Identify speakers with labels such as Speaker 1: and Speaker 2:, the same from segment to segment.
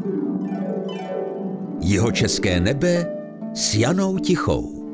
Speaker 1: Jihočeské nebe s Janou Tichou.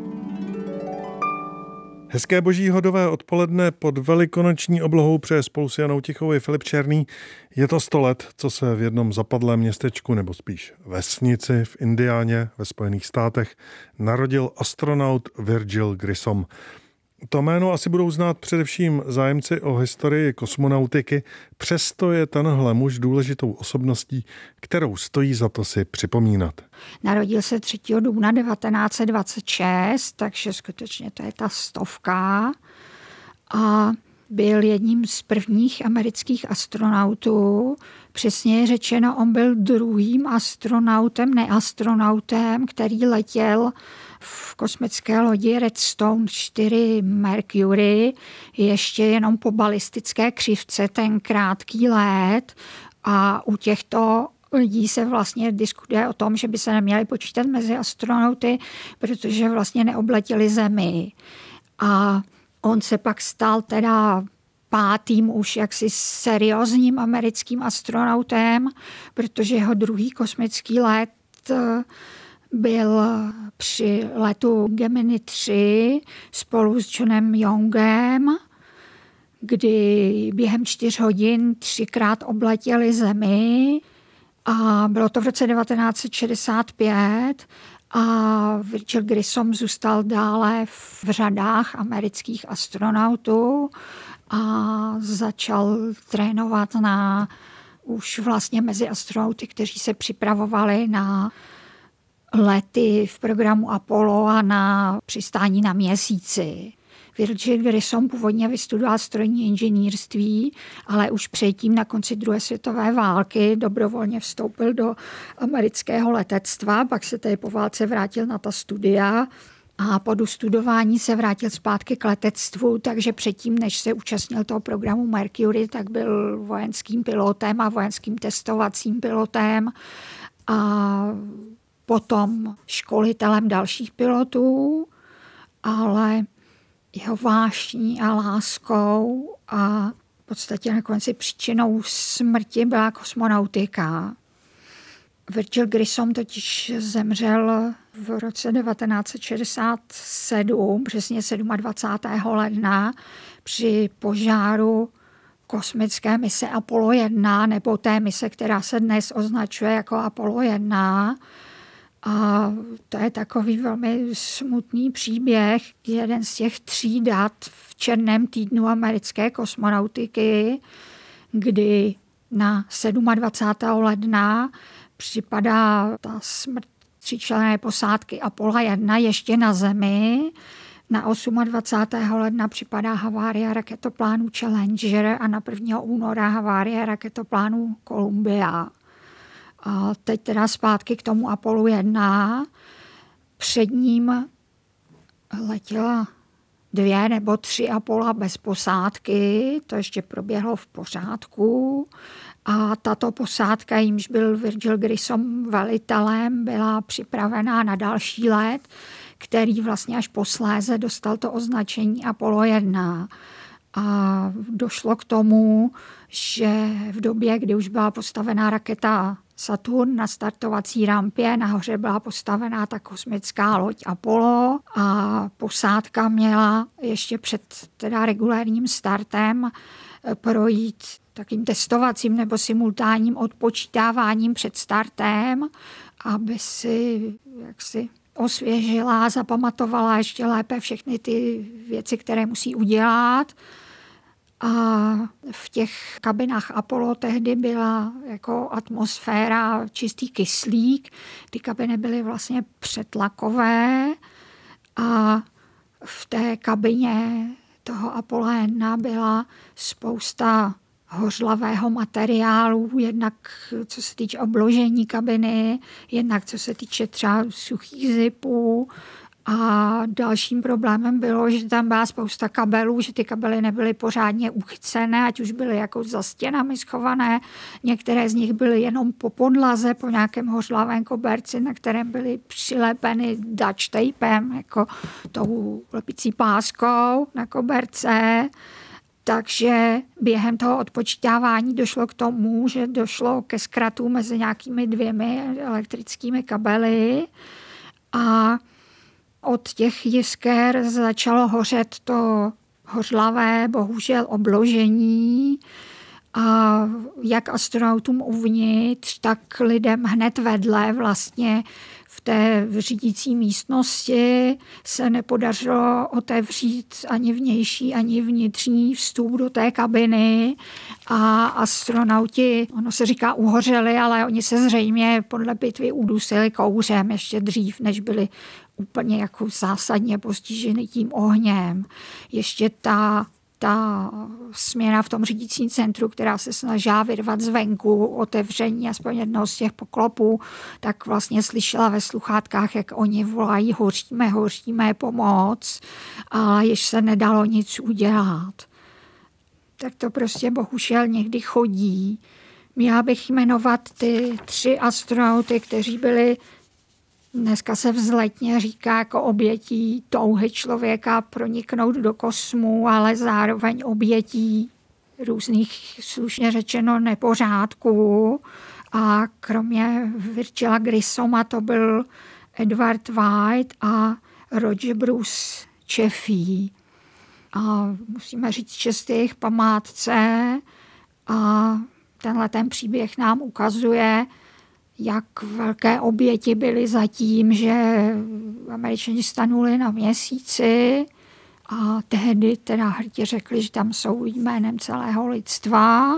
Speaker 2: Hezké boží hodové odpoledne pod velikonoční oblohou přeje spolu s Janou Tichou i Filip Černý. Je to 100 let, co se v jednom zapadlém městečku, nebo spíš vesnici v Indiáně ve Spojených státech narodil astronaut Virgil Grissom. To jméno asi budou znát především zájemci o historii kosmonautiky, přesto je tenhle muž důležitou osobností, kterou stojí za to si připomínat.
Speaker 3: Narodil se 3. dubna 1926, takže skutečně to je ta 100. A byl jedním z prvních amerických astronautů. Přesně je řečeno, on byl druhým neastronautem, který letěl v kosmické lodi Redstone 4 Mercury, ještě jenom po balistické křivce ten krátký let. A u těchto lidí se vlastně diskutuje o tom, že by se neměli počítat mezi astronauty, protože vlastně neobletěli Zemi. A on se pak stal teda 5. už jaksi seriózním americkým astronautem, protože jeho druhý kosmický let byl při letu Gemini 3 spolu s Johnem Youngem, kdy během 4 hodin 3krát obletěli Zemi a bylo to v roce 1965 a Virgil Grissom zůstal dále v řadách amerických astronautů a začal trénovat už vlastně mezi astronauty, kteří se připravovali na lety v programu Apollo a na přistání na Měsíci. Virgil Grissom původně vystudoval strojní inženýrství, ale už předtím na konci druhé světové války dobrovolně vstoupil do amerického letectva, pak se tedy po válce vrátil na ta studia a po dostudování se vrátil zpátky k letectvu, takže předtím, než se účastnil toho programu Mercury, tak byl vojenským pilotem a vojenským testovacím pilotem a potom školitelem dalších pilotů, ale jeho vášní a láskou a v podstatě nakonec i příčinou smrti byla kosmonautika. Virgil Grissom totiž zemřel v roce 1967, přesně 27. ledna, při požáru kosmické mise Apollo 1, nebo té mise, která se dnes označuje jako Apollo 1. A to je takový velmi smutný příběh, jeden z těch 3 dat v černém týdnu americké kosmonautiky, kdy na 27. ledna připadá ta smrt 3členné posádky Apollo 1 ještě na Zemi. Na 28. ledna připadá havárie raketoplánu Challenger a na 1. února havárie raketoplánu Columbia. A teď teda zpátky k tomu Apollo 1. Před ním letěla 2 nebo 3 Apollo bez posádky, to ještě proběhlo v pořádku. A tato posádka, jímž byl Virgil Grissom velitelem, byla připravená na další let, který vlastně až posléze dostal to označení Apollo 1. A došlo k tomu, že v době, kdy už byla postavená raketa Saturn na startovací rampě, nahoře byla postavená ta kosmická loď Apollo a posádka měla ještě před teda regulérním startem projít takým testovacím nebo simultánním odpočítáváním před startem, aby si jaksi osvěžila, zapamatovala ještě lépe všechny ty věci, které musí udělat. A v těch kabinách Apollo tehdy byla jako atmosféra čistý kyslík. Ty kabiny byly vlastně přetlakové a v té kabině toho Apollo 1 byla spousta hořlavého materiálu, jednak co se týče obložení kabiny, jednak co se týče třeba suchých zipů. A dalším problémem bylo, že tam byla spousta kabelů, že ty kabely nebyly pořádně uchycené, ať už byly jako za stěnami schované. Některé z nich byly jenom po podlaze, po nějakém hořlavém koberci, na kterém byly přilepeny Dutch tapem, jako tou lepicí páskou na koberce. Takže během toho odpočítávání došlo k tomu, že došlo ke zkratu mezi nějakými 2 elektrickými kabely a od těch jisker začalo hořet to hořlavé, bohužel, obložení a jak astronautům uvnitř, tak lidem hned vedle vlastně v té řídící místnosti se nepodařilo otevřít ani vnější, ani vnitřní vstup do té kabiny a astronauti, ono se říká uhořeli, ale oni se zřejmě podle pitvy udusili kouřem ještě dřív, než byli úplně jako zásadně postiženy tím ohněm. Ještě ta směna v tom řídícím centru, která se snažila vyrvat zvenku otevření aspoň jednoho z těch poklopů, tak vlastně slyšela ve sluchátkách, jak oni volají hoříme, pomoc, ale již se nedalo nic udělat. Tak to prostě bohužel někdy chodí. Měla bych jmenovat ty 3 astronauty, kteří byli, dneska se vzletně říká, jako obětí touhy člověka proniknout do kosmu, ale zároveň obětí různých, slušně řečeno, nepořádků. A kromě Virgila Grissoma to byl Edward White a Roger Bruce Chaffee. A musíme říct čest jejich památce a tenhle ten příběh nám ukazuje, jak velké oběti byly za tím, že Američani stanuli na Měsíci a tehdy teda hrdě řekli, že tam jsou jménem celého lidstva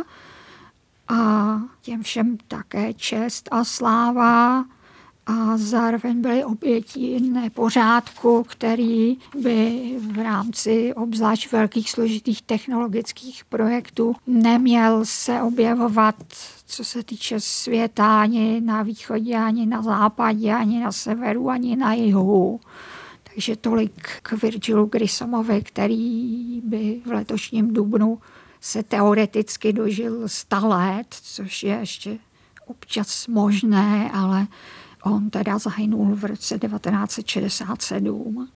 Speaker 3: a těm všem také čest a sláva a zároveň byly oběti nepořádku, který by v rámci obzvlášť velkých složitých technologických projektů neměl se objevovat, co se týče světa, ani na východě, ani na západě, ani na severu, ani na jihu. Takže tolik k Virgilu Grissomovi, který by v letošním dubnu se teoreticky dožil 100 let, což je ještě občas možné, ale on teda zahynul v roce 1967.